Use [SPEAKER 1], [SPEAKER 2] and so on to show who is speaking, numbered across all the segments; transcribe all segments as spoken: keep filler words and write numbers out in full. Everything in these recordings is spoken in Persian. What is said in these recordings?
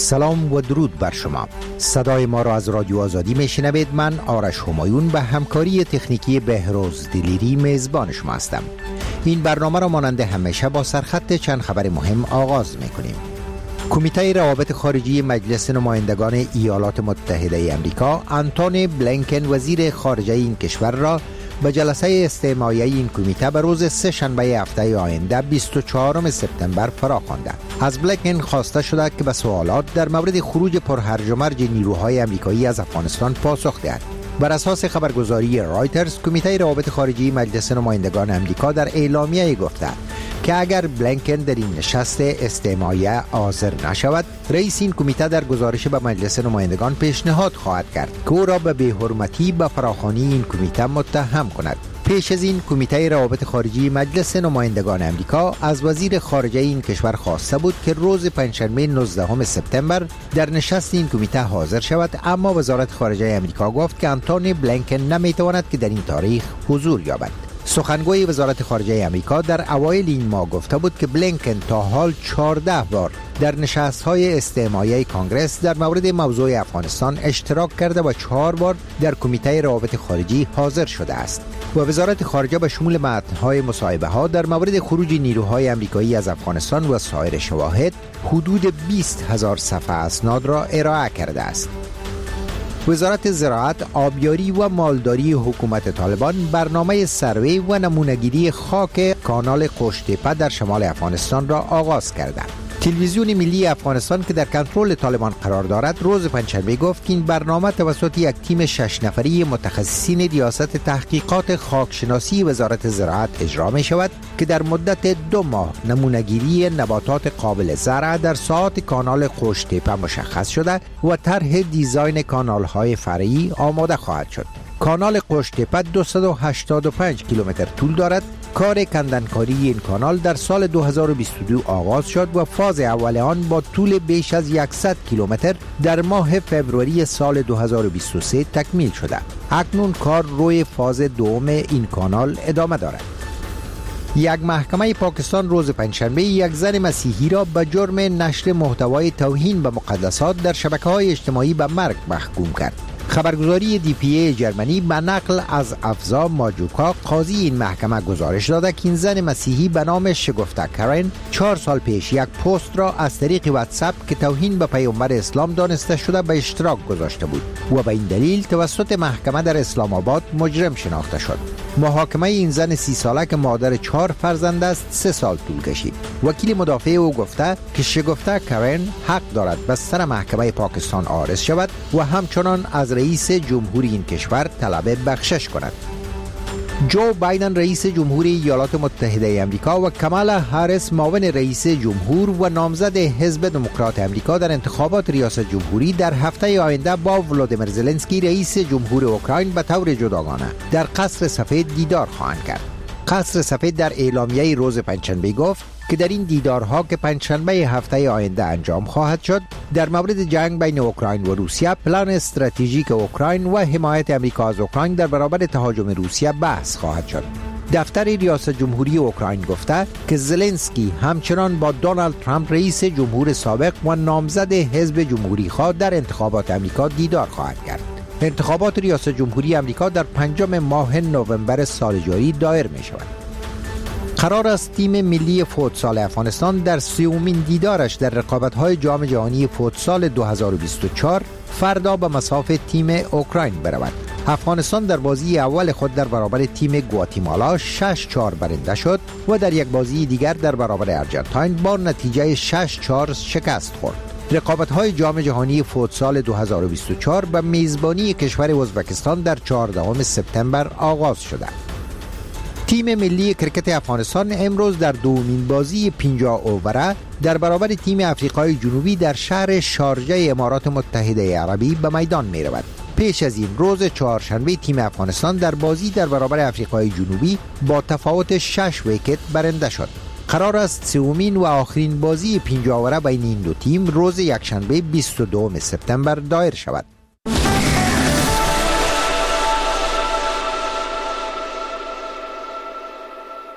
[SPEAKER 1] سلام و درود بر شما. صدای ما را از رادیو آزادی میشنوید. من آرش همایون به همکاری تکنیکی بهروز دلیری میزبان شما هستم. این برنامه را مانند همیشه با سرخط چند خبر مهم آغاز میکنیم. کمیته روابط خارجی مجلس نمایندگان ایالات متحده امریکا آنتونی بلینکن وزیر خارجه این کشور را به جلسه استماعی این کمیته به روز سه شنبه هفته آینده بیست و چهارم سپتامبر فرا خوانده. از بلینکن خواسته شده که به سوالات در مورد خروج پرهرج و مرج نیروهای امریکایی از افغانستان پاسخ دهد. بر اساس خبرگزاری رایترز، کمیته روابط خارجی مجلس نمایندگان امریکا در اعلامیه گفته که اگر بلینکن در این نشست استماعیه حاضر نشود، رئیس این کمیته در گزارش به مجلس نمایندگان پیشنهاد خواهد کرد که او را به بی‌حرمتی به فراخوانی این کمیته متهم کند. پیش از این، کمیته روابط خارجی مجلس نمایندگان امریکا از وزیر خارجه این کشور خواسته بود که روز پنجشنبه نوزدهم سپتامبر در نشست این کمیته حاضر شود، اما وزارت خارجه امریکا گفت که آنتونی بلینکن نمیتواند که در این تاریخ حضور یابد. سخنگوی وزارت خارجه امریکا در اوایل این ماه گفته بود که بلینکن تا حال چهارده بار در نشست‌های استماعی کانگرس در مورد موضوع افغانستان اشتراک کرده و چهار بار در کمیته روابط خارجی حاضر شده است. و وزارت خارجه به شمول متن‌های مصاحبه‌ها در مورد خروج نیروهای امریکایی از افغانستان و سایر شواهد حدود بیست هزار صفحه اسناد را ارائه کرده است. وزارت زراعت، آبیاری و مالداری حکومت طالبان برنامه سروی و نمونه‌گیری خاک کانال قوشتیپه در شمال افغانستان را آغاز کردند. تلویزیون ملی افغانستان که در کنترل طالبان قرار دارد روز پنجشنبه گفت که این برنامه توسط یک تیم شش نفری متخصصین ریاست تحقیقات خاکشناسی وزارت زراعت اجرا می شود که در مدت دو ماه نمونه‌گیری نباتات قابل زرع در ساحات کانال قوشتیپه مشخص شده و طرح دیزاین کانال‌های فرعی آماده خواهد شد. کانال قوشتیپه دویست و هشتاد و پنج کیلومتر طول دارد. کار کندنکاری این کانال در سال دو هزار و بیست و دو آغاز شد و فاز اول آن با طول بیش از صد کیلومتر در ماه فوریه سال دو هزار و بیست و سه تکمیل شده. اکنون کار روی فاز دوم این کانال ادامه دارد. یک محکمه پاکستان روز پنجشنبه یک زن مسیحی را به جرم نشر محتوای توهین به مقدسات در شبکه‌های اجتماعی به مرگ محکوم کرد. خبرگزاری دی پی ای جرمنی به نقل از افزا ماجوکا قاضی این محکمه گزارش داده که این زن مسیحی به نام شگفته کرن چهار سال پیش یک پست را از طریق واتساپ که توهین به پیامبر اسلام دانسته شده به اشتراک گذاشته بود و به این دلیل توسط محکمه در اسلام آباد مجرم شناخته شد. محاکمه این زن سی ساله که مادر چهار فرزند است سه سال طول کشید. وکیل مدافع او گفته که شگفته کرن حق دارد به سر محکمه پاکستان عارض شود و همچنان از رئیس جمهوری این کشور طلب بخشش کند. جو بایدن رئیس جمهوری ایالات متحده امریکا و کامالا هریس معاون رئیس جمهور و نامزد حزب دموکرات امریکا در انتخابات ریاست جمهوری در هفته آینده با ولادیمیر زلنسکی رئیس جمهور اوکراین به طور جداگانه در قصر سفید دیدار خواهند کرد. قصر سفید در اعلامیه روز پنجشنبه گفت که در این دیدارها که پنجشنبه هفته آینده انجام خواهد شد در مورد جنگ بین اوکراین و روسیه، پلان استراتژیک اوکراین و حمایت امریکا از اوکراین در برابر تهاجم روسیه بحث خواهد شد. دفتر ریاست جمهوری اوکراین گفته که زلنسکی همچنان با دونالد ترامپ رئیس جمهور سابق و نامزد حزب جمهوری خواه در انتخابات امریکا دیدار خواهد کرد. انتخابات ریاست جمهوری امریکا در پنجم ماه نوامبر سال جاری دایر می شود. قرار است تیم ملی فوتسال افغانستان در سومین دیدارش در رقابت‌های جام جهانی فوتسال دو هزار و بیست و چهار فردا به مصاف تیم اوکراین برود. افغانستان در بازی اول خود در برابر تیم گواتیمالا شش چهار برنده شد و در یک بازی دیگر در برابر ارجنتاین با نتیجه شش چهار شکست خورد. رقابت‌های جام جهانی فوتسال دو هزار و بیست و چهار به میزبانی کشور ازبکستان در چهاردهم سپتامبر آغاز شده. تیم ملی کرکت افغانستان امروز در دومین بازی پنجاه اووره در برابر تیم افریقای جنوبی در شهر شارجه امارات متحده عربی به میدان می رود. پیش از این روز چهارشنبه تیم افغانستان در بازی در برابر افریقای جنوبی با تفاوت شش ویکت برنده شد. قرار است سومین و آخرین بازی پنجاه اووره بین این دو تیم روز یکشنبه بیست و دوم سپتامبر دایر شود.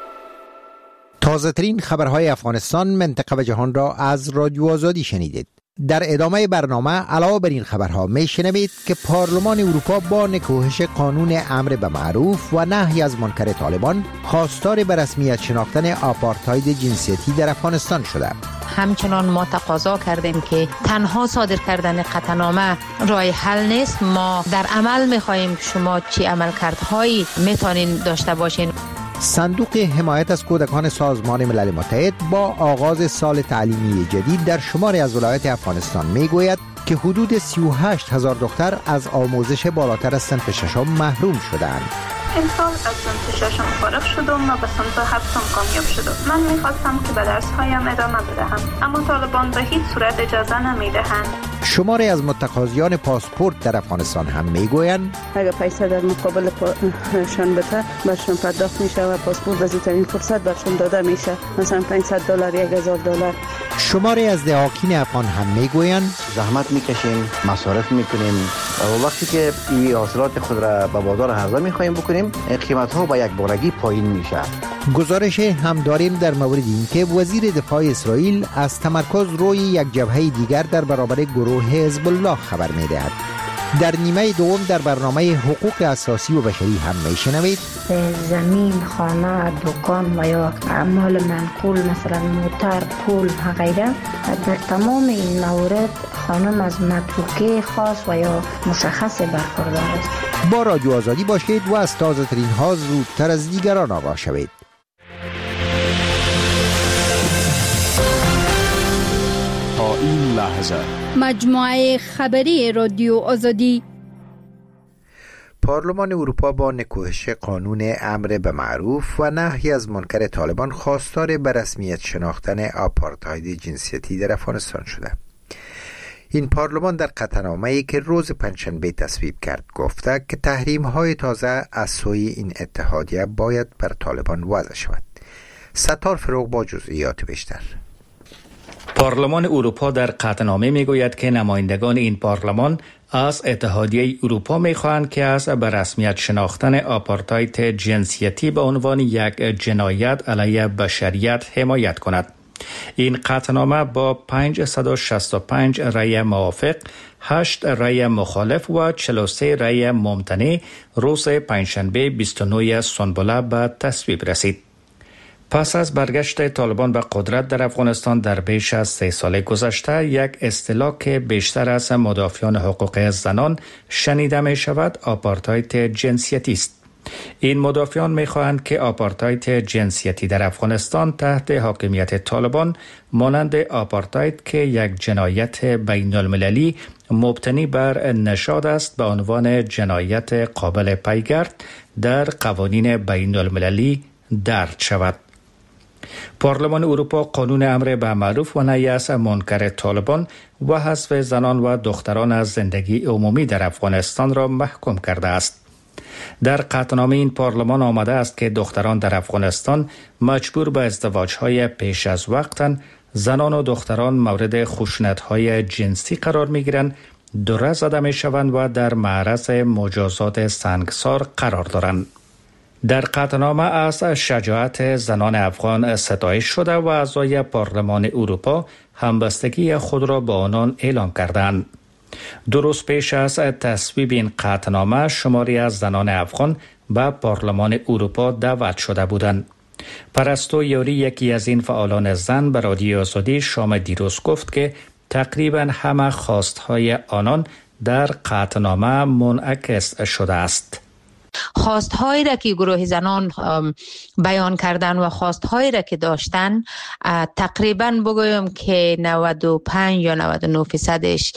[SPEAKER 1] تازه ترین خبرهای افغانستان، منطقه و جهان را از رادیو آزادی شنیدید. در ادامه برنامه علاوه بر این خبرها میشنوید که پارلمان اروپا با نکوهش قانون امر به معروف و نهی از منکر طالبان خواستار به رسمیت شناختن آپارتاید جنسیتی در افغانستان شده.
[SPEAKER 2] همچنان ما تقاضا کردیم که تنها صادر کردن قطعنامه راه حل نیست. ما در عمل می‌خواهیم که شما چی عملکردهایی میتونین داشته باشین.
[SPEAKER 1] صندوق حمایت از کودکان سازمان ملل متحد با آغاز سال تعلیمی جدید در شماری از ولایات افغانستان میگوید که حدود سی و هشت هزار دختر از آموزش بالاتر از صنف ششم محروم شدند.
[SPEAKER 3] امسال از صنف ششم فارغ شدم و به صنف هفتم کامیاب شدم. من میخواستم که به درسهایم ادامه بدهم، اما طالبان به هیچ صورت اجازه نمیدهند.
[SPEAKER 1] شماری از متقاضیان پاسپورت در افغانستان هم میگویند
[SPEAKER 4] اگر پیسه در مقابل شان بده برشان پرداخت میشه و پاسپورت بزرگترین فرصت برشان داده میشه، مثلا پانصد دلار یک هزار دلار.
[SPEAKER 1] شماری از دهاکین افغان هم میگویند
[SPEAKER 5] زحمت میکشیم، مصارف میکنیم و وقتی که این حاصلات خود را به بازار عرضه میخوایم بکنیم قیمت ها با یک بارگی پایین میشه.
[SPEAKER 1] گزارش هم داریم در مورد این که وزیر دفاع اسرائیل از تمرکز روی یک جبهه دیگر در برابر گروه حزب الله خبر میدهد. در نیمه دوم در برنامه حقوق اساسی و بشری هم میشنوید
[SPEAKER 6] زمین، خانه، دکان و یا اعمال منقول مثلا موتر، پول و غیره، در تمام این موارد خانم از متروکه خاص و یا مشخص برخوردار است.
[SPEAKER 1] با رادیو آزادی باشید و از تازه ترین ها زودتر از دیگران آگاه شوید.
[SPEAKER 7] تا این لحظه
[SPEAKER 8] مجموعه خبری رادیو آزادی.
[SPEAKER 1] پارلمان اروپا با نکوهش قانون امر به معروف و نهی از منکر طالبان خواستار به رسمیت شناختن آپارتاید جنسیتی در افغانستان شده. این پارلمان در قطعنامه‌ای که روز پنجشنبه تصویب کرد گفته که تحریم‌های تازه از سوی این اتحادیه باید بر طالبان وضع شود. ستار فروغ با جزئیات بیشتر.
[SPEAKER 9] پارلمان اروپا در قطعنامه میگوید که نمایندگان این پارلمان از اتحادیه اروپا میخواهند که از به رسمیت شناختن آپارتاید جنسیتی به عنوان یک جنایت علیه بشریت حمایت کند. این قطعنامه با پانصد و شصت و پنج رأی موافق، هشت رأی مخالف و چهل و سه رأی ممتنع روز پنجشنبه بیست و نه سنبله به تصویب رسید. پس از برگشت طالبان به قدرت در افغانستان در بیش از سه سال گذشته، یک اصطلاح که بیشتر از مدافعان حقوق زنان شنیده می شود آپارتاید جنسیتی است. این مدافعان می خواهند که آپارتاید جنسیتی در افغانستان تحت حاکمیت طالبان مانند آپارتاید که یک جنایت بین المللی مبتنی بر نژاد است به عنوان جنایت قابل پیگرد در قوانین بین المللی درج شود. پارلمان اروپا قانون امر به معروف و نهی از منکر طالبان و حذف زنان و دختران از زندگی عمومی در افغانستان را محکوم کرده است. در قطعنامه این پارلمان آمده است که دختران در افغانستان مجبور به ازدواج‌های پیش از وقتند، زنان و دختران مورد خشونت‌های جنسی قرار می‌گیرند، دره زده می‌شوند و در معرض مجازات سنگسار قرار دارند. در قطعنامه از شجاعت زنان افغان ستایش شده و اعضای پارلمان اروپا همبستگی خود را با آنان اعلام کردند. دو روز پیش از تصویب این قطعنامه شماری از زنان افغان به پارلمان اروپا دعوت شده بودند. پرستو یاری یکی از این فعالان زن به رادیو آزادی شام دیروز گفت که تقریبا همه خواستهای آنان در قطعنامه منعکس شده است.
[SPEAKER 2] خواستهایی را که گروه زنان بیان کردن و خواستهایی را که داشتن تقریبا بگویم که نود و پنج یا نود و نه فیصدش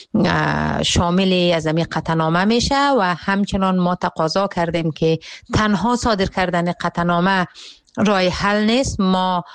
[SPEAKER 2] شامل از این قطعنامه میشه و همچنان ما تقاضا کردیم که تنها صادر کردن قطعنامه راه حل نیست. ما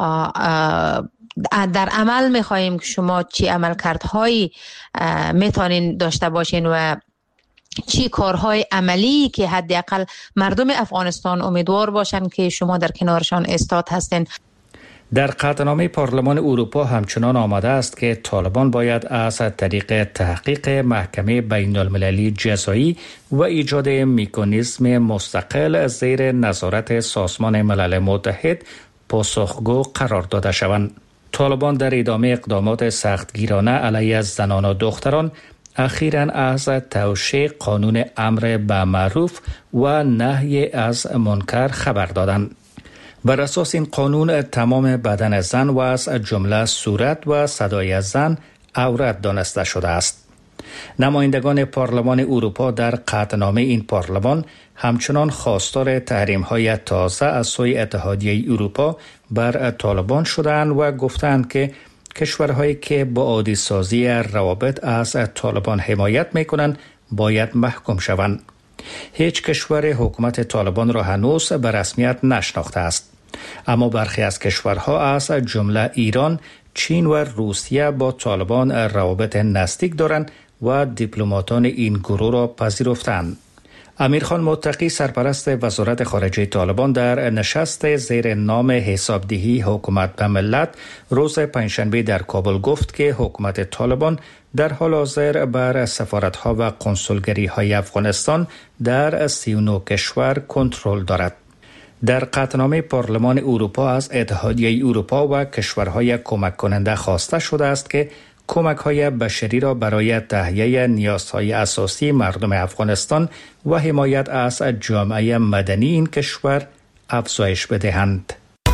[SPEAKER 2] در عمل میخواهیم که شما چی عملکردهایی میتونین داشته باشین و چی کارهای عملی که حداقل مردم افغانستان امیدوار باشند که شما در کنارشان استاد هستین.
[SPEAKER 9] در قطعنامه پارلمان اروپا همچنان آمده است که طالبان باید از طریق تحقیق محکمه بین المللی جزایی و ایجاد مکانیزم مستقل زیر نظارت سازمان ملل متحد پاسخگو قرار داده شوند. طالبان در ادامه اقدامات سختگیرانه علیه زنان و دختران اخیراً از توشیح قانون امر به معروف و نهی از منکر خبر دادند. بر اساس این قانون تمام بدن زن و از جمله صورت و صدای زن عورت دانسته شده است. نمایندگان پارلمان اروپا در قطعنامه این پارلمان همچنان خواستار تحریم‌های تازه از سوی اتحادیه اروپا بر طالبان شدند و گفتند که کشورهایی که با عادی سازی روابط از طالبان حمایت می‌کنند باید محکوم شوند. هیچ کشور حکومت طالبان را هنوز به رسمیت نشناخته است، اما برخی از کشورها از جمله ایران، چین و روسیه با طالبان روابط نزدیک دارند و دیپلماتان این گروه را پذیرفتند. امیرخان متقی سرپرست وزارت خارجه طالبان در نشست زیر نام حسابدهی حکومت به ملت روز پنجشنبه در کابل گفت که حکومت طالبان در حال حاضر بر سفارت‌ها و قنسولگری‌های افغانستان در سی و نه کشور کنترل دارد. در قطعنامه پارلمان اروپا از اتحادیه اروپا و کشورهای کمک کننده خواسته شده است که کمک‌های بشری را برای تهیه نیازهای اساسی مردم افغانستان و حمایت از جامعه مدنی این کشور افزایش بدهند.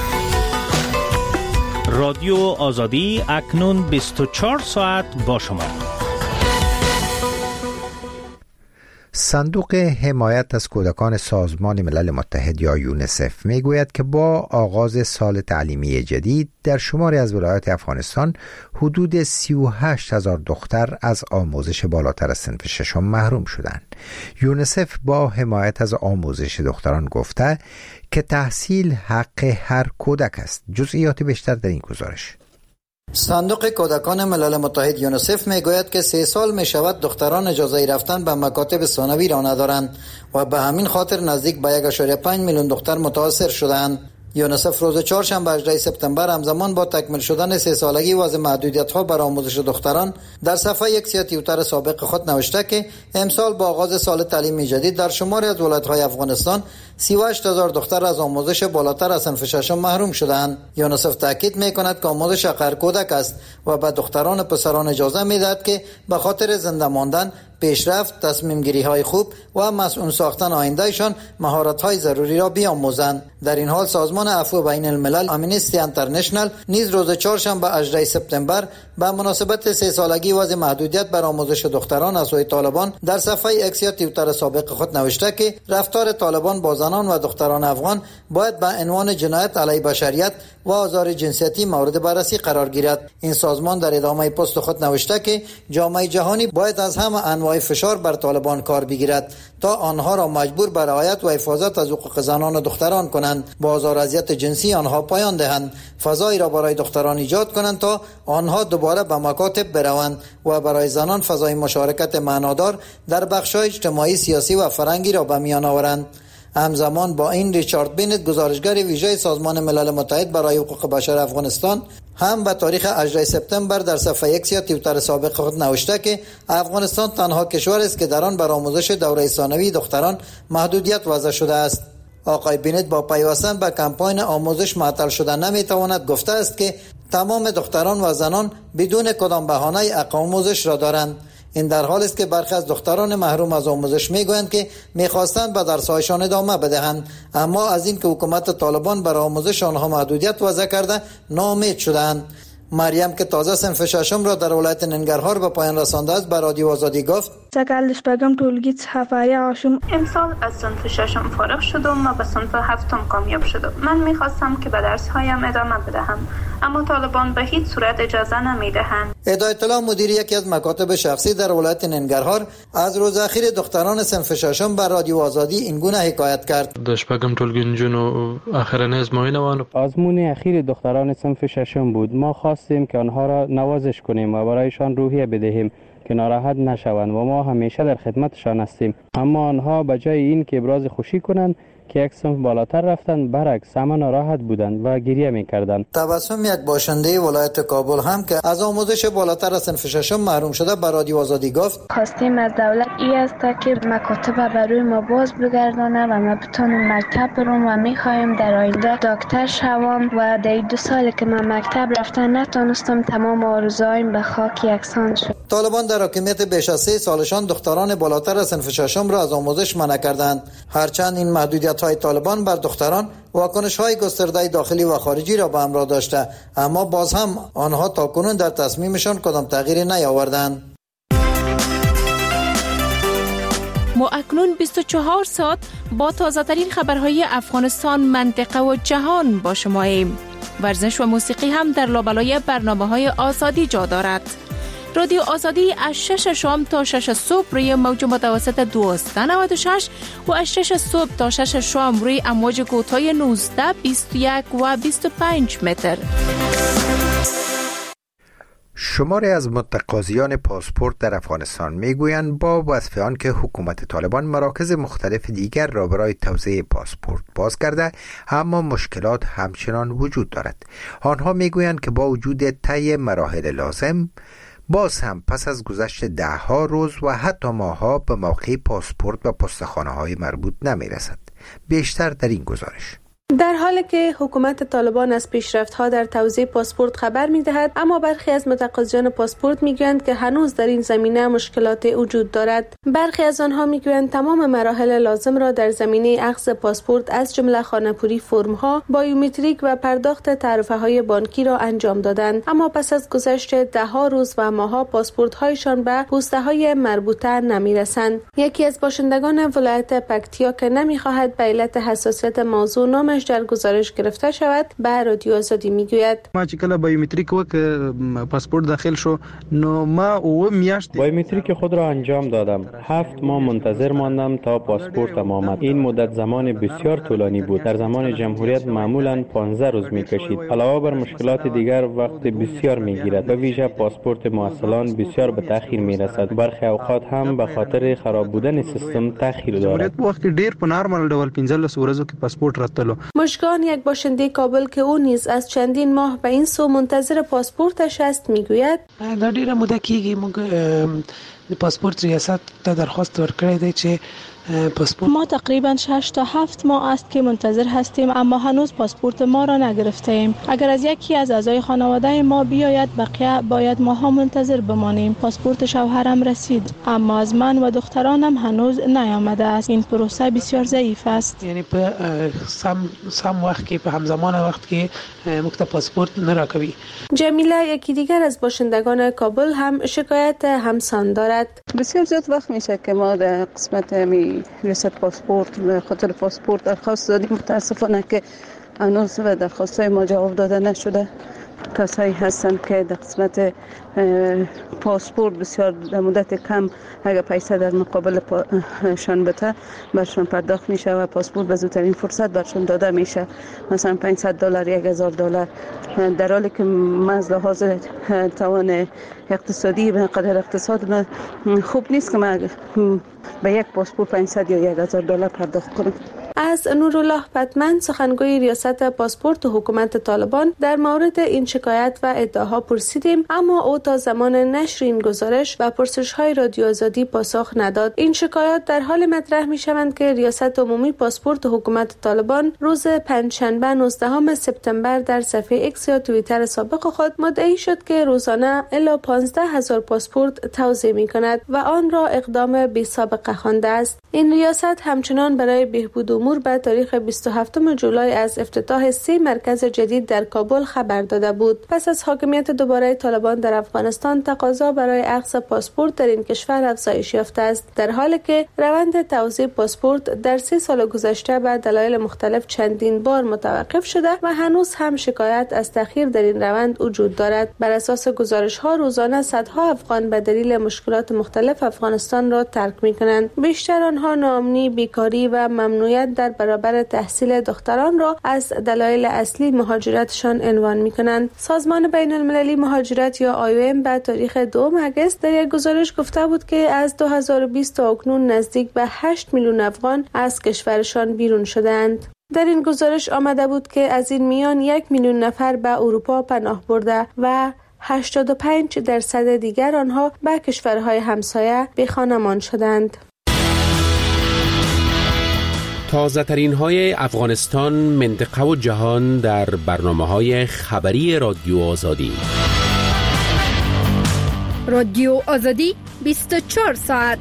[SPEAKER 10] رادیو آزادی اکنون بیست و چهار ساعت با شما.
[SPEAKER 1] صندوق حمایت از کودکان سازمان ملل متحد یا یونیسف میگوید که با آغاز سال تعلیمی جدید در شماری از ولایات افغانستان حدود سی و هشت هزار دختر از آموزش بالاتر از صنف ششم محروم شدند. یونیسف با حمایت از آموزش دختران گفته که تحصیل حق هر کودک است. جزئیات بیشتر در این گزارش.
[SPEAKER 11] صندوق کودکان ملل متحد یونیسف میگوید که سه سال می شود دختران اجازه رفتن به مکاتب ثانوی را ندارند و به همین خاطر نزدیک به یک ممیز پنج میلیون دختر متاثر شدند. یونیسف روز چهارشنبه هجدهم سپتامبر همزمان با تکمیل شدن سه سالگی وضع محدودیت‌ها بر آموزش دختران در صفحه یک توییتر سابق خود نوشته که امسال با آغاز سال تعلیمی جدید در شماری از ولایت‌های افغانستان سی و هشت هزار دختر از آموزش بالاتر از صنف ششم محروم شدند. یونیسف تاکید می‌کند که آموزش حق هر کودک است و به دختران و پسران اجازه می‌دهد که به خاطر زنده ماندن، پیشرفت، تصمیم گیری های خوب و مسئول ساختن آیندهشان مهارت های ضروری را بیاموزند. در این حال سازمان عفو بین الملل آمنستی انترنشنال نیز روز چهارشنبه هجدهم سپتامبر به مناسبت سه سالگی وضع محدودیت بر آموزش دختران از سوی طالبان در صفحه ایکس یا توییتر سابق خود نوشته که رفتار طالبان با زنان و دختران افغان باید به عنوان جنایت علیه بشریت و آزار جنسیتی مورد بررسی قرار گیرد. این سازمان در ادامه پست خود نوشته که جامعه جهانی باید از همه انواع فشار بر طالبان کار بگیرد تا آنها را مجبور به رعایت و حفاظت از حقوق زنان و دختران کنند، با آزار و اذیت جنسی آنها پایان دهند، فضایی را برای دختران ایجاد کنند تا آنها دوباره به مکاتب بروند و برای زنان فضای مشارکت معنادار در بخش‌های اجتماعی، سیاسی و فرهنگی را به میان آورند. همزمان با این ریچارد بینت، گزارشگر ویژه سازمان ملل متحد برای حقوق بشر افغانستان، هم به تاریخ هجدهم سپتامبر در صفحه ایکس یا توییتر سابق خود نوشته که افغانستان تنها کشور است که در آن بر آموزش دوره ثانوی دختران محدودیت وضع شده است. آقای بینت با پیوستن به کمپاین آموزش معطل شدن نمیتواند گفته است که تمام دختران و زنان بدون کدام بهانه حق آموزش را دارند. این در حالی است که برخی از دختران محروم از آموزش میگویند که میخواستند به درس‌هایشان ادامه بدهند، اما از این که حکومت طالبان بر آموزش آنها محدودیت وضع کرده ناامید شدند. مریم که تازه صنف ششم را در ولایت ننگرهار به پایان رسانده است به رادیو آزادی گفت:
[SPEAKER 3] امسال از صنف ششم فارغ شدم و به صنف هفتم کامیاب شدم. من میخواستم که به درس‌هایم ادامه بدهم، اما طالبان به هیچ صورت اجازه نمیدهند.
[SPEAKER 11] هدایت الله مدیر یکی از مکاتب شخصی در ولایت ننگرهار از روز اخیر دختران صنف ششم به رادیو آزادی این گونه حکایت کرد:
[SPEAKER 12] دشپگم ټولګنجونو اخرنه ازموینه وانه
[SPEAKER 13] آزمون اخیر دختران صنف ششم بود. ما خواستیم که آنها را نوازش کنیم و برایشان روحیه بدهیم که ناراحت نشوند و ما همیشه در خدمتشان هستیم، اما آنها به جای این که ابراز خوشی کنند که یک صنف بالاتر رفتند برعکس همه ناراحت بودند و گریه می‌کردند.
[SPEAKER 11] تبسم یک باشنده ولایت کابل هم که از آموزش بالاتر از صنف ششم محروم شده به رادیو آزادی گفت
[SPEAKER 6] خواستیم از دولت ای است که مکاتب برای ما باز بگردانه و ما بتونیم مکتب بروم و می‌خوایم در آینده دکتر شوم و در دو سالی که من مکتب رفتن نتونستم تمام آرزوهایم به خاک یکسان شد.
[SPEAKER 11] طالبان در حاکمیت بیش از سه سالشان دختران بالاتر از صنف ششم را از آموزش منع کردند. هرچند این محدودیت‌های طالبان بر دختران واکنش‌های گسترده داخلی و خارجی را به همراه داشته، اما باز هم آنها تاکنون در تصمیمشان کدام تغییری نیاوردند.
[SPEAKER 14] ما اکنون بیست و چهار ساعت با تازه‌ترین خبرهای افغانستان، منطقه و جهان با شماییم. ورزش و موسیقی هم در لابلای برنامه‌های آزادی جا دارد. رادیو آزادی از شش شام تا شش صبح روی موج متوسط دویست و نود و شش و از شش صبح تا شش شام روی امواج کوتاه نوزده، بیست و یک و بیست و پنج متر.
[SPEAKER 1] شماری از متقاضیان پاسپورت در افغانستان میگویند با وصف آن که حکومت طالبان مراکز مختلف دیگر را برای توزیع پاسپورت باز کرده، اما مشکلات همچنان وجود دارد. آنها میگویند که با وجود طی مراحل لازم باز هم پس از گذشت ده ها روز و حتی ماه‌ها به موقع پاسپورت و پستخانه‌های مربوط نمی‌رسد. بیشتر در این گزارش.
[SPEAKER 15] در حالی که حکومت طالبان از پیشرفت‌ها در توزیع پاسپورت خبر می‌دهد، اما برخی از متقاضیان پاسپورت می‌گویند که هنوز در این زمینه مشکلات وجود دارد. برخی از آنها می‌گویند تمام مراحل لازم را در زمینه اخذ پاسپورت از جمله خانه‌پوری، فرم‌ها، بایومتریک و پرداخت تعرفه‌های بانکی را انجام دادند، اما پس از گذشت ده‌ها روز و ماه‌ها پاسپورت‌هایشان به پسته‌های مربوطه نمی‌رسند. یکی از باشندگان ولایت پکتیا که نمی‌خواهد به علت حساسیت موضوع نامش در گزارش گرفته شود به رادیو آزادی میگوید:
[SPEAKER 16] ما چې کله بایومتریک وک پاسپورت داخل شو نو ما او میاشت
[SPEAKER 13] بایومتریک خود را انجام دادم. هفت ماه منتظر ماندم تا پاسپورتم آمد. این مدت زمان بسیار طولانی بود. در زمان جمهوریت معمولا پانزده روز میکشید. علاوه بر مشکلات دیگر وقت بسیار میگیرد. به ویژه پاسپورت موصلان بسیار به تاخیر میرسد. برخی اوقات هم به خاطر خراب بودن سیستم تاخیر دارد.
[SPEAKER 16] وقت ډیر په نارمل ډول پنځلس ورځو کې پاسپورت راتلو.
[SPEAKER 15] مشگان، یک باشنده کابل که او نیز از چندین ماه به این سو منتظر پاسپورتش است میگوید:
[SPEAKER 17] در ډیره موده کېږي موږ د پاسپورت ریاست ته درخواست ورکړی دی چې
[SPEAKER 18] پاسپورت. ما تقریبا شش تا هفت ماه است که منتظر هستیم، اما هنوز پاسپورت ما را نگرفتیم. اگر از یکی از اعضای خانواده ما بیاید، بقیه باید ماها منتظر بمانیم. پاسپورت شوهرم رسید، اما از من و دخترانم هنوز نیامده است. این پروسه بسیار ضعیف است.
[SPEAKER 17] یعنی په سم سم وخت کې په همزمان وخت کې موږ پاسپورت نه راکوي.
[SPEAKER 15] جمیله، یکی دیگر از باشندگان کابل، هم شکایت همسان دارد.
[SPEAKER 4] بسیار زیاد وقت میشه که ما در قسمت می ریاست پاسپورت به خاطر پاسپورت درخواست دادیم. متاسفانه که هنوز به درخواست‌های ما جواب داده نشده. کسایی هستن که در قسمت پاسپورت بسیار در مدت کم اگر پیسه در مقابل شان بده برشون پرداخت میشه و پاسپورت به زودترین فرصت برشون داده میشه، مثلا پانصد دلار، یک هزار دلار، در حالی که من از لحاظ توان اقتصادی به قدر اقتصاد من خوب نیست که من به یک پاسپورت پانصد یا یک هزار دلار پرداخت کنم.
[SPEAKER 15] از نورالله پتمن، سخنگوی ریاست پاسپورت و حکومت طالبان، در مورد این شکایت و ادعاها پرسیدیم، اما او تا زمان نشر این گزارش و پرسش‌های رادیو آزادی پاسخ نداد. این شکایات در حال مطرح می‌شوند که ریاست عمومی پاسپورت و حکومت طالبان روز پنجشنبه نوزدهم سپتامبر در صفحه ایکس یا توییتر سابق خود مدعی شد که روزانه الی پانزده هزار پاسپورت توزیع می‌کند و آن را اقدام بی‌سابقه خوانده است. این ریاست همچنان برای بهبود امور به تاریخ بیست و هفتم جولای از افتتاح سه مرکز جدید در کابل خبر داده بود. پس از حاکمیت دوباره طالبان در افغانستان، تقاضا برای اخذ پاسپورت در این کشور افزایش یافته است، در حالی که روند توزیع پاسپورت در سه سال گذشته به دلایل مختلف چندین بار متوقف شده و هنوز هم شکایت از تأخیر در این روند وجود دارد. بر اساس گزارش‌ها روزانه صدها افغان به دلیل مشکلات مختلف افغانستان را ترک می‌کنند. بیشتر آنها ناامنی، بیکاری و ممنوعیت در برابر تحصیل دختران را از دلایل اصلی مهاجرتشان عنوان می‌کنند. سازمان بین المللی مهاجرت یا آی او ام به تاریخ دوم اگست در یک گزارش گفته بود که از دو هزار و بیست تا اکنون نزدیک به هشت میلیون افغان از کشورشان بیرون شدند. در این گزارش آمده بود که از این میان یک میلیون نفر به اروپا پناه برده و هشتاد و پنج درصد دیگر آنها به کشورهای همسایه به خانمان شدند.
[SPEAKER 19] تازه ترین های افغانستان، منطقه و جهان در برنامه های خبری رادیو آزادی.
[SPEAKER 8] رادیو آزادی بیست و چهار ساعت.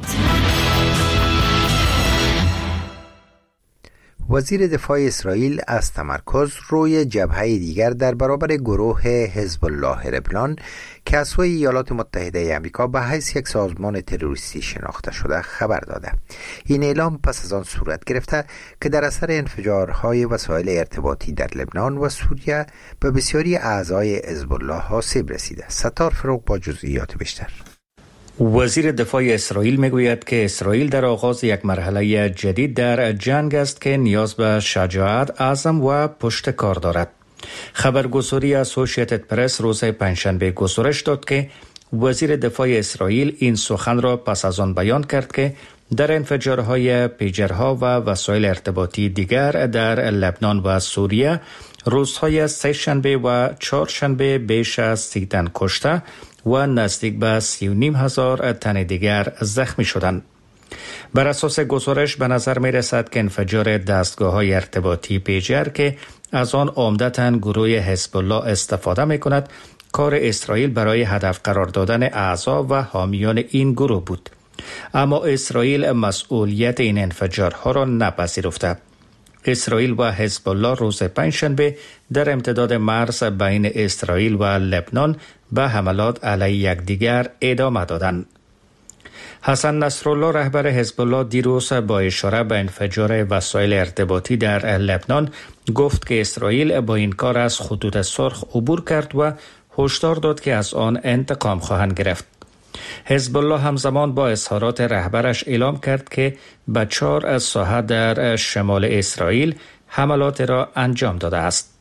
[SPEAKER 1] وزیر دفاع اسرائیل از تمرکز روی جبهه دیگر در برابر گروه حزب الله لبنان که از سوی ایالات متحده آمریکا به حیث یک سازمان تروریستی شناخته شده خبر داده. این اعلام پس از آن صورت گرفته که در اثر انفجارهای وسایل ارتباطی در لبنان و سوریه به بسیاری اعضای حزب الله آسیب رسیده. ستار فروغ با جزئیات بیشتر.
[SPEAKER 9] وزیر دفاع اسرائیل میگوید که اسرائیل در آغاز یک مرحله جدید در جنگ است که نیاز به شجاعت، عزم و پشت کار دارد. خبرگزاری اسوسییتد پرس روز پنجشنبه گزارش داد که وزیر دفاع اسرائیل این سخن را پس از آن بیان کرد که در انفجارهای پیجرها و وسایل ارتباطی دیگر در لبنان و سوریه روزهای سه شنبه و چهار شنبه بیش از سی تن کشته و نزدیک به سی و نیم هزار تن دیگر زخمی شدند. بر اساس گزارش به نظر می رسد که انفجار دستگاه های ارتباطی پیجر که از آن عمدتاً گروه حزب الله استفاده می کند کار اسرائیل برای هدف قرار دادن اعضا و حامیان این گروه بود. اما اسرائیل مسئولیت این انفجارها را نپذیرفته. اسرائیل و حزب الله روز پنجشنبه در امتداد مرز بین اسرائیل و لبنان به حملات علیه یکدیگر ادامه دادند. حسن نصرالله رهبر حزب الله دیروز با اشاره به انفجار وسایل ارتباطی در لبنان گفت که اسرائیل با این کار از خطوط سرخ عبور کرد و هشدار داد که از آن انتقام خواهند گرفت. حزب الله همزمان با اظهارات رهبرش اعلام کرد که به چهار از ساحه در شمال اسرائیل حملات را انجام داده است.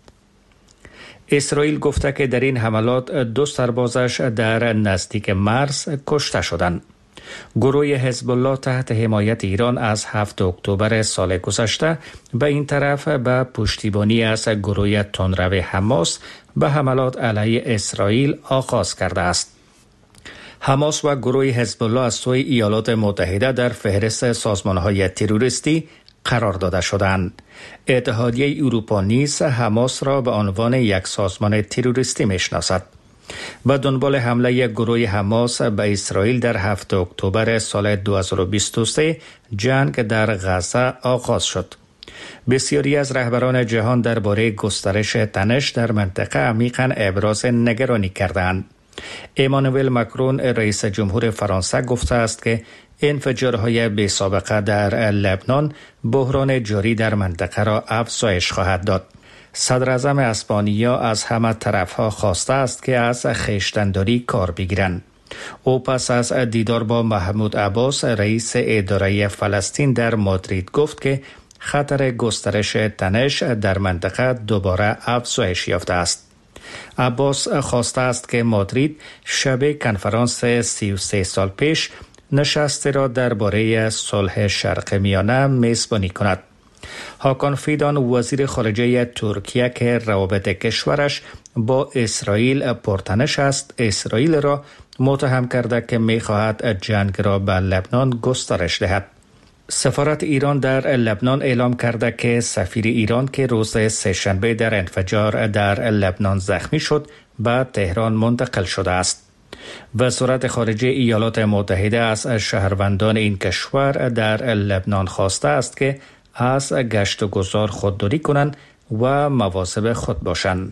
[SPEAKER 9] اسرائیل گفته که در این حملات دو سربازش در نزدیک مرز کشته شدند. گروه حزب الله تحت حمایت ایران از هفتم اکتبر سال گذشته به این طرف به پشتیبانی از گروه تندرو حماس به حملات علیه اسرائیل آغاز کرده است. حماس و گروه حزب الله از سوی ایالات متحده در فهرست سازمان‌های تروریستی قرار داده شدند. اتحادیه اروپا نیز حماس را به عنوان یک سازمان تروریستی میشناسد. به دنبال حمله گروه حماس به اسرائیل در هفتم اکتبر سال دو هزار و بیست و سه جنگ در غزه آغاز شد. بسیاری از رهبران جهان درباره گسترش تنش در منطقه عمیقاً ابراز نگرانی کردند. امانوئل مکرون رئیس جمهور فرانسه گفته است که انفجارهای بی سابقه در لبنان بحران جاری در منطقه را افزایش خواهد داد. صدر اعظم اسپانیا از همه طرفها خواسته است که از خویشتن‌داری کار بگیرند. او پس از دیدار با محمود عباس رئیس اداره فلسطین در مادرید گفت که خطر گسترش تنش در منطقه دوباره افزایش یافته است. عباس خواسته است که مادرید شب کنفرانس سی و سه سال پیش نشستی را درباره صلح شرق میانه میزبانی کند. هاکان فیدان وزیر خارجه ترکیه که روابط کشورش با اسرائیل پرتنش است، اسرائیل را متهم کرده که می‌خواهد جنگ را به لبنان گسترش دهد. سفارت ایران در لبنان اعلام کرده که سفیر ایران که روز سه‌شنبه در انفجار در لبنان زخمی شد به تهران منتقل شده است. وزارت خارجه ایالات متحده از شهروندان این کشور در لبنان خواسته است که از گشت و گذار خودداری کنند و مواظب خود باشند.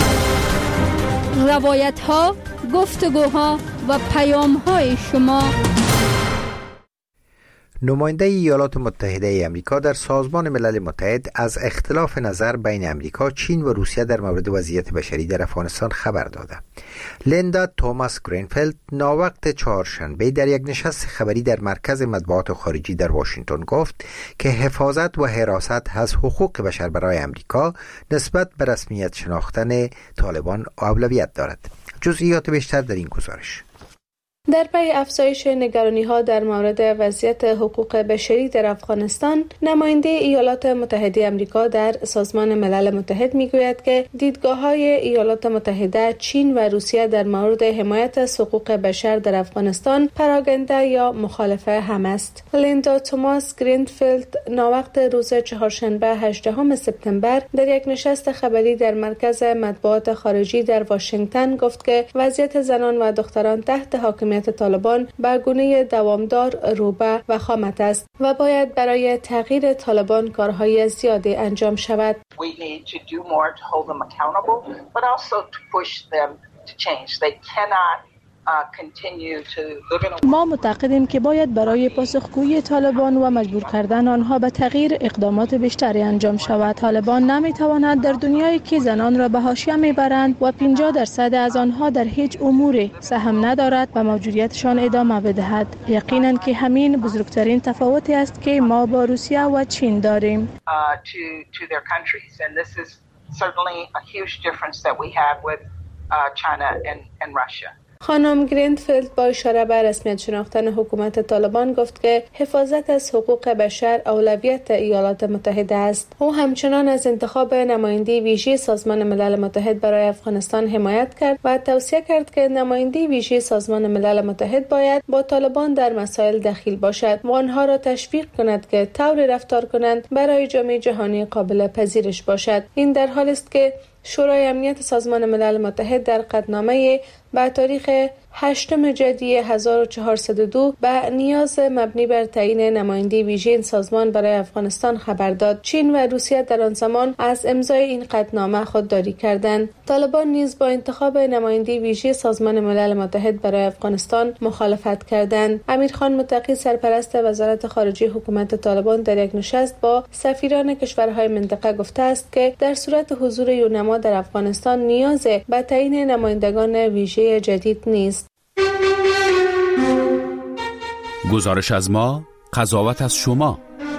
[SPEAKER 8] روایت ها، گفتگوها و پیام های شما.
[SPEAKER 1] نماینده ایالات متحده ای آمریکا در سازمان ملل متحد از اختلاف نظر بین آمریکا، چین و روسیه در مورد وضعیت بشری در افغانستان خبر داده. لیندا توماس گرینفیلد ناوقت چهارشنبه در یک نشست خبری در مرکز مطبوعات خارجی در واشنگتن گفت که حفاظت و حراست از حقوق بشر برای آمریکا نسبت به رسمیت شناختن طالبان اولویت دارد. جزئیات بیشتر در این گزارش.
[SPEAKER 15] در پی افزایش نگرانی‌ها در مورد وضعیت حقوق بشری در افغانستان، نماینده ایالات متحده آمریکا در سازمان ملل متحد میگوید که دیدگاه‌های ایالات متحده، چین و روسیه در مورد حمایت از حقوق بشر در افغانستان پراکنده یا مخالف هم است. لیندا توماس گرینفیلد ناوقت روز چهارشنبه هجدهم سپتامبر در یک نشست خبری در مرکز مطبوعات خارجی در واشنگتن گفت که وضعیت زنان و دختران تحت حاکمیت طالبان به گونه دوامدار روبه و خامت است و باید برای تغییر طالبان کارهای زیادی انجام شود.
[SPEAKER 20] We need to do more to hold them accountable, but also to push them to change. They cannot
[SPEAKER 18] ما معتقدیم که باید برای پاسخگویی طالبان و مجبور کردن آنها به تغییر اقدامات بیشتری انجام شود. طالبان نمیتواند در دنیایی که زنان را به حاشیه میبرند و پنجاه درصد از آنها در هیچ اموری سهم ندارد و موجودیتشان ادامه بدهد. یقینا که همین بزرگترین تفاوتی است که ما با روسیه و چین داریم. خانم گرینفیلد با اشاره به رسمیت شناختن حکومت طالبان گفت که حفاظت از حقوق بشر اولویت ایالات متحده است. او همچنان از انتخاب نماینده ویژه سازمان ملل متحد برای افغانستان حمایت کرد و توصیه کرد که نماینده ویژه سازمان ملل متحد باید با طالبان در مسائل دخیل باشد و آنها را تشویق کند که طوری رفتار کنند برای جامعه جهانی قابل پذیرش باشد. این در حالی است که شورای امنیت سازمان ملل متحد در قطعنامه با تاریخ هشتم جدی هزار و چهارصد و دو به نیاز مبنی بر تعیین نماینده ویژه این سازمان برای افغانستان خبر داد. چین و روسیه در آن زمان از امضای این قطعنامه خودداری کردند. طالبان نیز با انتخاب نماینده ویژه سازمان ملل متحد برای افغانستان مخالفت کردند. امیرخان متقی سرپرست وزارت خارجه حکومت طالبان در یک نشست با سفیران کشورهای منطقه گفته است که در صورت حضور یونما در افغانستان نیاز به تعیین نمایندگان ویژه جدید نیست.
[SPEAKER 7] گزارش از ما، قضاوت از شما.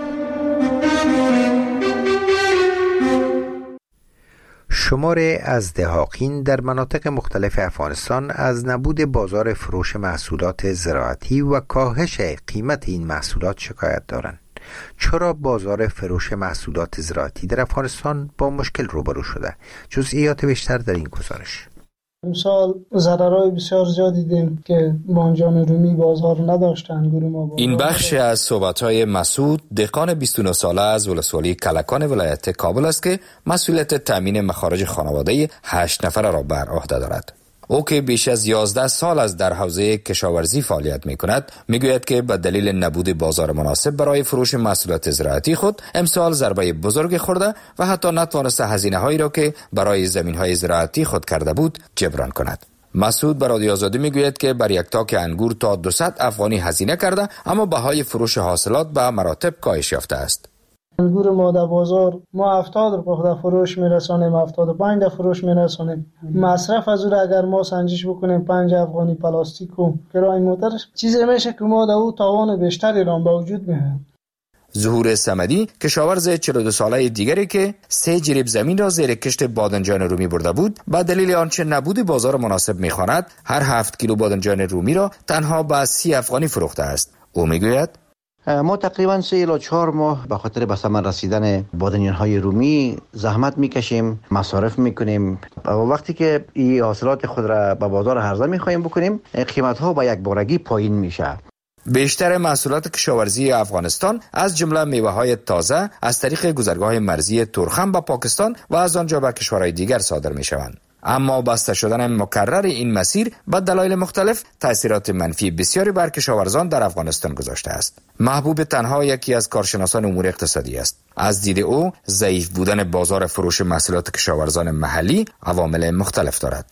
[SPEAKER 1] شماری از دهاقین در مناطق مختلف افغانستان از نبود بازار فروش محصولات زراعتی و کاهش قیمت این محصولات شکایت دارند. چرا بازار فروش محصولات زراعتی در افغانستان با مشکل روبرو شده؟ جزئیات بیشتر در این گزارش.
[SPEAKER 21] امسال ضررهای بسیار زیادی دیدیم که بانجان رومی بازار نداشتن. گروه
[SPEAKER 22] این بخش از صحبت‌های مسعود، دهقان بیست و نه ساله از ولسوالی کلکان ولایت کابل است که مسئولیت تامین مخارج خانواده هشت نفره را بر عهده دارد. او که بیش از یازده سال از در حوزه کشاورزی فعالیت می کند، می گوید که به دلیل نبود بازار مناسب برای فروش محصولات زراعتی خود امسال ضربه بزرگ خورده و حتی نتوانسته هزینه هایی را که برای زمین های زراعتی خود کرده بود جبران کند. مسعود بر رادیو آزادی می گوید که بر یک تاک انگور تا دویست افغانی هزینه کرده، اما بهای فروش حاصلات به مراتب کاهش یافته است.
[SPEAKER 21] انگور ما در بازار ما هفتاد روپیه فروش میرسانیم، هفتاد و پنج ده فروش میرسانیم. مصرف از او اگر ما سنجش بکنیم پنج افغانی پلاستیک و کرای موتر چیزی میشه که ما در او تاوان بیشتری را به وجود میاریم.
[SPEAKER 22] ظهور صمدی کشاورز چهل و دو ساله دیگری که سه جریب زمین را زیر کشت بادنجان رومی برده بود، با دلیل آنچه نبود بازار مناسب میخواند هر هفت کیلو بادنجان رومی را تنها به سی افغانی فروخته است. او میگوید
[SPEAKER 5] ما تقریبا سه الی چهار ماه به خاطر به ثمر رسیدن بادنجان‌های رومی زحمت میکشیم، مصارف میکنیم و وقتی که این حاصلات خود را به بازار عرضه میخوایم بکنیم، قیمت‌ها با یک بارگی پایین میشه.
[SPEAKER 22] بیشتر محصولات کشاورزی افغانستان از جمله میوه‌های تازه از طریق گذرگاه مرزی تورخم به پاکستان و از آنجا به کشورهای دیگر صادر میشوند. اما بسته شدن مکرر این مسیر به دلایل مختلف تأثیرات منفی بسیاری بر کشاورزان در افغانستان گذاشته است. محبوب تنها یکی از کارشناسان امور اقتصادی است. از دید او ضعیف بودن بازار فروش محصولات کشاورزان محلی عوامل مختلف دارد.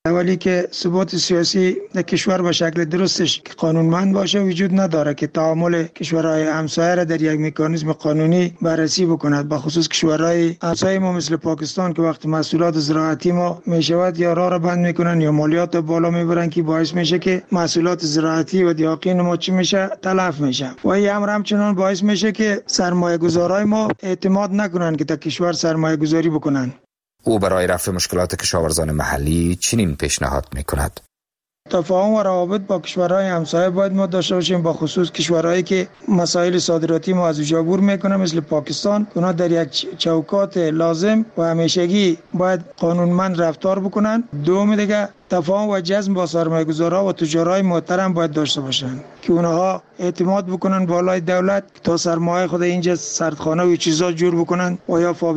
[SPEAKER 2] اولی که ثبات سیاسی در کشور به شکل درستش که قانونمند باشه وجود نداره که تعامل کشورهای همسایه را در یک مکانیزم قانونی بررسی بکند، به خصوص کشورهای همسایه ما مثل پاکستان که وقت محصولات زراعتی ما میشود یا راه را بند میکنن یا مالیات بالا میبرن که باعث میشه که محصولات زراعتی و دیاقین ما چی میشه تلف میشه و این امر همچنان باعث میشه که سرمایه گذارای ما اعتماد نکنن که در کشور سرمایه گذاری بکنن.
[SPEAKER 22] او برای رفع مشکلات کشاورزان محلی چنین پیشنهاد میکند:
[SPEAKER 2] تفاهم و روابط با کشورهای همسایه باید ما داشته باشیم، با خصوص کشورهایی که مسائل صادراتی ما از اونجا عبور میکنه مثل پاکستان. اونا در یک چوکات لازم و همیشگی باید قانونمند رفتار بکنن. دوم دیگه تفاهم و جذب با سرمایه‌گذارها و تجارای محترم باید داشته باشن که اونها اعتماد بکنن بالای دولت تا سرمایه خود اینجا سردخانه و چیزا جور بکنن و یا